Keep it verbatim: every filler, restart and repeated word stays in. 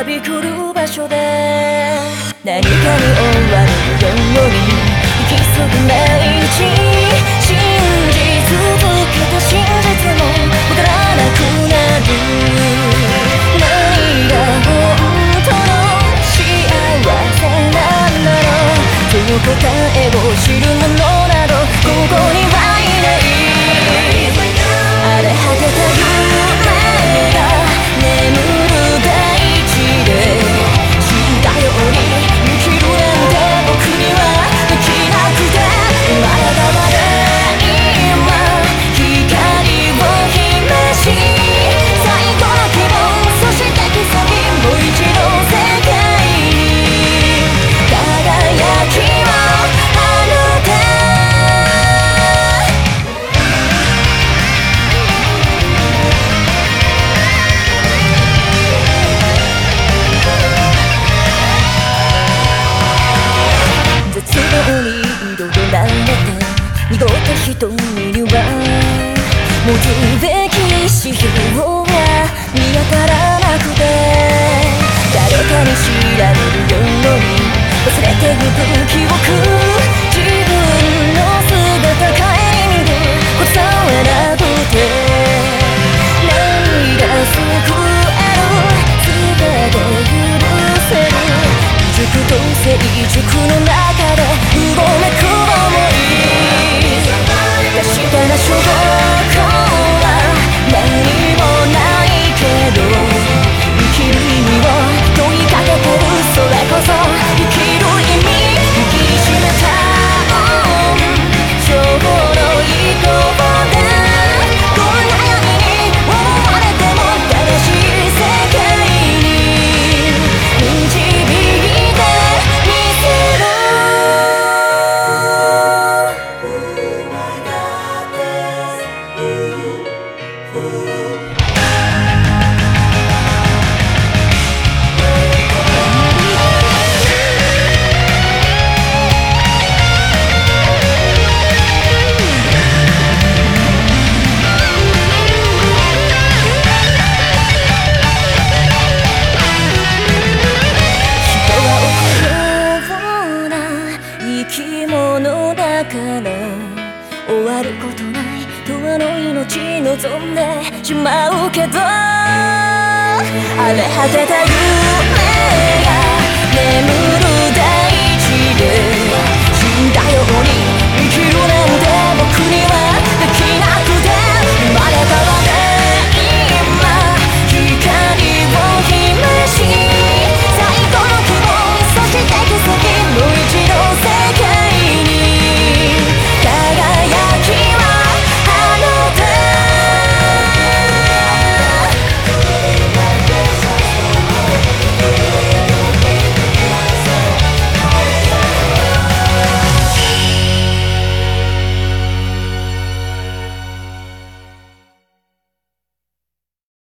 はびくる場所で何かに追われるように生き急ぐ毎日信じ続けた真実もわからなくなる何が本当の幸せなんだろうその答えを知る者などここにはいない荒れ果てた夢が眠る大地で死んだように生きるなんて僕にはできなくて生まれたまで今光を秘めし最後の希望そして奇跡もう一度世界に輝きを放て絶望に彩られて二度と人には持つべき指標は見当たらなくて誰かに知られるように忘れてゆく記憶自分の姿顧みることさえなくて何が救える全て許せる熟と成熟の中でうごめく想い確かな証拠は何もないけど生きる意味を問いかけてるそれこそ生きる意味握りしめた今日の意向だこんな闇に思われても正しい世界に導いてみせる終わることない永遠の命望んでしまうけど荒れ果てた夢